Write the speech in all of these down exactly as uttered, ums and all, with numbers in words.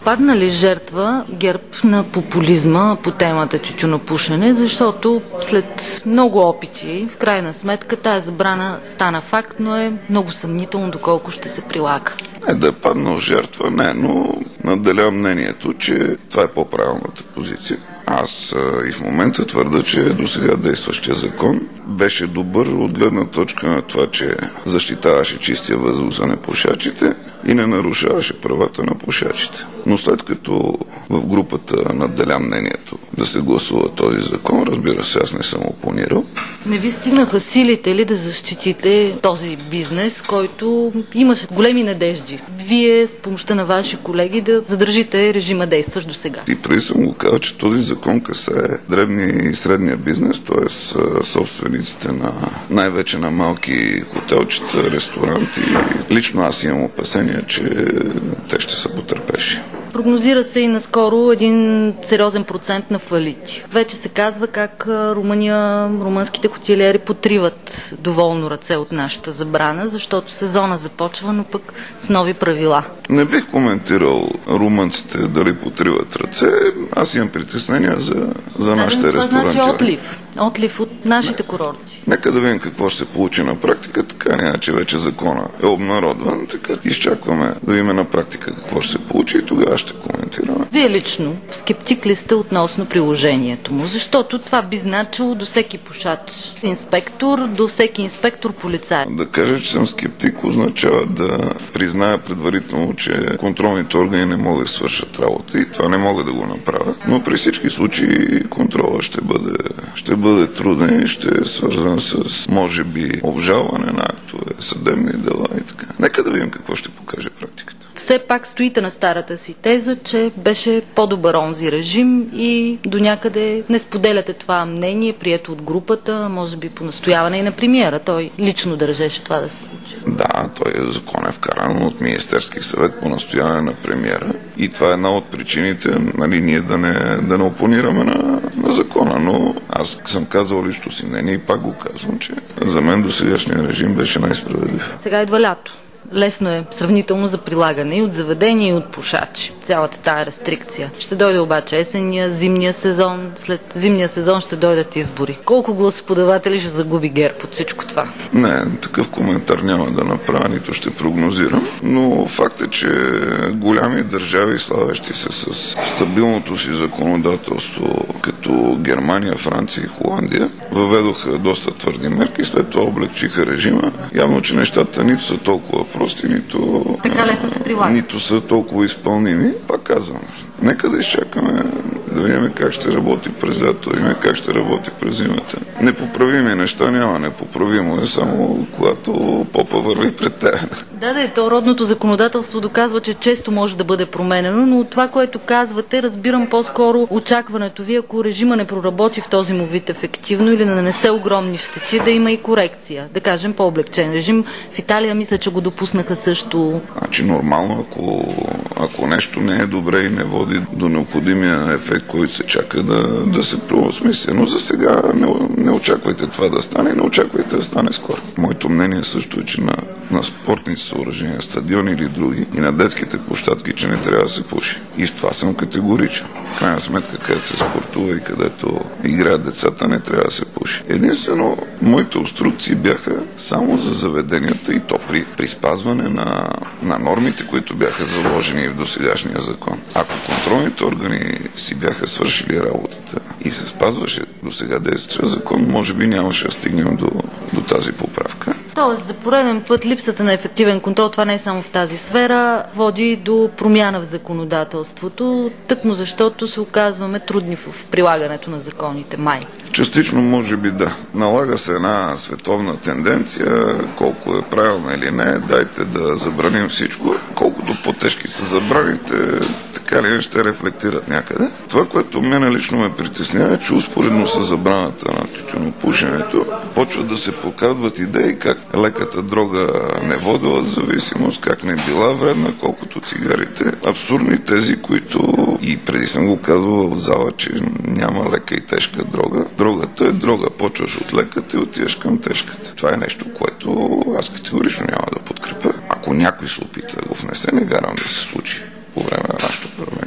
Падна ли жертва ГЕРБ на популизма по темата тютюнопушене, защото след много опити, в крайна сметка тази забрана стана факт, но е много съмнително доколко ще се прилага? Не да е паднал жертва, не, но наделявам мнението, че това е по-правилната позиция. Аз а, и в момента твърда, че до сега действащия закон беше добър от гледна точка на това, че защитаваше чистия въздух за непушачите и не нарушаваше правата на пушачите. Но след като в групата надделя мнението да се гласува този закон, разбира се, аз не съм опонирал. Не ви стигнаха силите ли да защитите този бизнес, който имаше големи надежди? Вие с помощта на ваши колеги да задържите режима действащ до сега. И преди съм го казал, че този закон касае дребния и средния бизнес, т.е. собствениците на най-вече на малки хотелчета, ресторанти. Лично аз имам опасения, че те ще са потърпевши. Прогнозира се и наскоро един сериозен процент на фалити. Вече се казва как Румъния, румънските хотелиери потриват доволно ръце от нашата забрана, защото сезона започва, но пък с нови правила. Не бих коментирал румънците дали потриват ръце. Аз имам притеснения за, за нашите това ресторантьори. Това значи отлив. Отлив от нашите курорти. Нека да видим какво ще се получи на практика, така иначе вече закона е обнародван, така изчакваме да видим на практика какво ще се получи и тогава ще коментираме. Вие лично скептик ли сте относно приложението му? Защото това би значило до всеки пушач инспектор, до всеки инспектор полицай. Да кажа, че съм скептик, означава да призная предварително, че контролните органи не могат да свършат работа и това не мога да го направя. Но при всички случаи контрола ще бъде, ще бъде труден и ще е свързан с, може би, обжалване на актове, съдебни дела и така. Нека да видим какво ще покаже практиката. Все пак стоите на старата си теза, че беше по-добър онзи режим и до някъде не споделяте това мнение, прието от групата, може би по настояване и на премиера. Той лично държеше това да се случи. Да, той е закон е вкаран от Министерски съвет по настояване на премиера и това е една от причините, нали, ние да не, да не опонираме на, на закона, но аз съм казал лично си мнение и пак го казвам, че за мен досегашния режим беше най-справедлив. Сега идва лято. Лесно е сравнително за прилагане и от заведения, и от пушачи. Цялата тая рестрикция. Ще дойде обаче есенния, зимния сезон. След зимния сезон ще дойдат избори. Колко гласоподаватели ще загуби ГЕРБ от всичко това? Не, такъв коментар няма да направя, нито ще прогнозирам. Но факт е, че голями държави, славещи се с стабилното си законодателство, като Германия, Франция и Холандия, въведоха доста твърди мерки, след това облегчиха режима. Явно, че нещата нито са толкова прости, нито, така лесно се прилага. Нито са толкова изпълними. Пак казвам, нека да изчакаме, да видим как ще работи през лято, да видим как ще работи през зимата. Непоправими неща няма, непоправимо е само когато попа върви пред теб. Да, да, то родното законодателство доказва, че често може да бъде променено, но от това, което казвате, разбирам по-скоро очакването ви, ако режима не проработи в този му вид ефективно или не нанесе огромни щети, да има и корекция. Да кажем по-облегчен режим. В Италия мисля, че го допуснаха също. Значи нормално, ако, ако нещо не е добре и не води до необходимия ефект, който се чака да, да се преосмисли. Но за сега не, не очаквайте това да стане, не очаквайте да стане скоро. Моето мнение също е, че на, на спортни съоръжения, стадиони или други и на детските площадки, че не трябва да се пуши. И в това съм категоричен. В крайна сметка, където се спортува и където играят децата, не трябва да се пуши. Единствено, моите инструкции бяха само за заведенията и то при, при спазване на, на нормите, които бяха заложени в досегашния закон. Ако контролните органи си бяха свършили работата и се спазваше до сега действащия закон, може би нямаше да стигнем до, до тази поправка. Тоест, за пореден път липсата на ефективен контрол, това не е само в тази сфера, води до промяна в законодателството, тъкмо защото се оказваме трудни в прилагането на законите. Май. Частично може би да. Налага се една световна тенденция, колко е правилна или не, дайте да забраним всичко. Колкото по-тежки са забраните, така ли ще рефлектират някъде. Това, което мене лично ме притеснява, е, че успоредно с забраната на тютюнопушенето почват да се покрадват идеи как леката дрога не водила зависимост, как не била вредна, колкото цигарите. Абсурдни тези, които и преди съм го казвал в зала, че няма лека и тежка дрога. Дрогата е дрога. Почваш от леката и отиваш към тежката. Това е нещо, което аз категорично няма да подкрепя. Ако някой се опита да го внесе, не гарам да се случи по време на нашето първенство.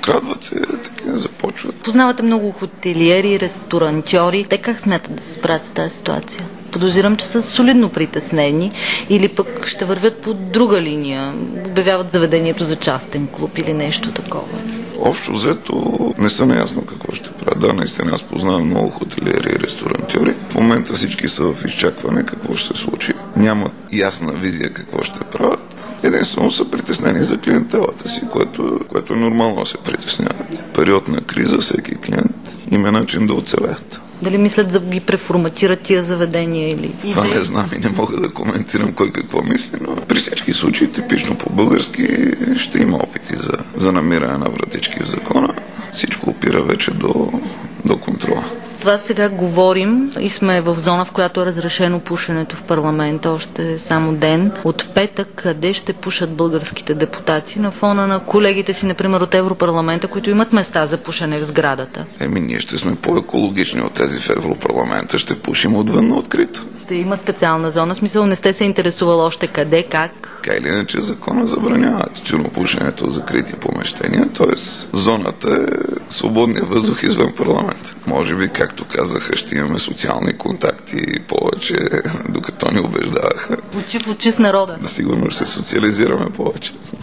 Открадват се, така започват. Познавате много хотелиери, ресторантьори. Те как смятат да се справят с тази ситуация? Подозирам, че са солидно притеснени или пък ще вървят по друга линия, обявяват заведението за частен клуб или нещо такова. Общо взето не са наясно какво ще правят. Да, наистина аз познавам много хотелиери и ресторантьори. В момента всички са в изчакване какво ще се случи. Нямат ясна визия какво ще правят. Единствено са притеснени за клиентелата си, което, което е нормално да се притесняват. Период на криза, всеки клиент има начин да оцелеят. Дали мислят да ги преформатират тия заведения или... Това не знам и не мога да коментирам кой какво мисли, но при всички случаи, типично по-български, ще има опити за, за намиране на вратички в закона. Всичко опира вече до, до контрола. С вас сега говорим и сме в зона, в която е разрешено пушенето в парламента, още само ден. От петък къде ще пушат българските депутати на фона на колегите си, например от Европарламента, които имат места за пушене в сградата? Еми, ние ще сме по-екологични от тези в Европарламента, ще пушим отвън на открито. Ще има специална зона, смисъл не сте се интересували още къде, как? Така или иначе закона забранява тютюнопушенето в закрити помещения, т.е. зоната е свободния въздух извън парламента. Може би, както казаха, ще имаме социални контакти повече, докато ни убеждаваха. Очи в очи с народа. Сигурно ще се социализираме повече.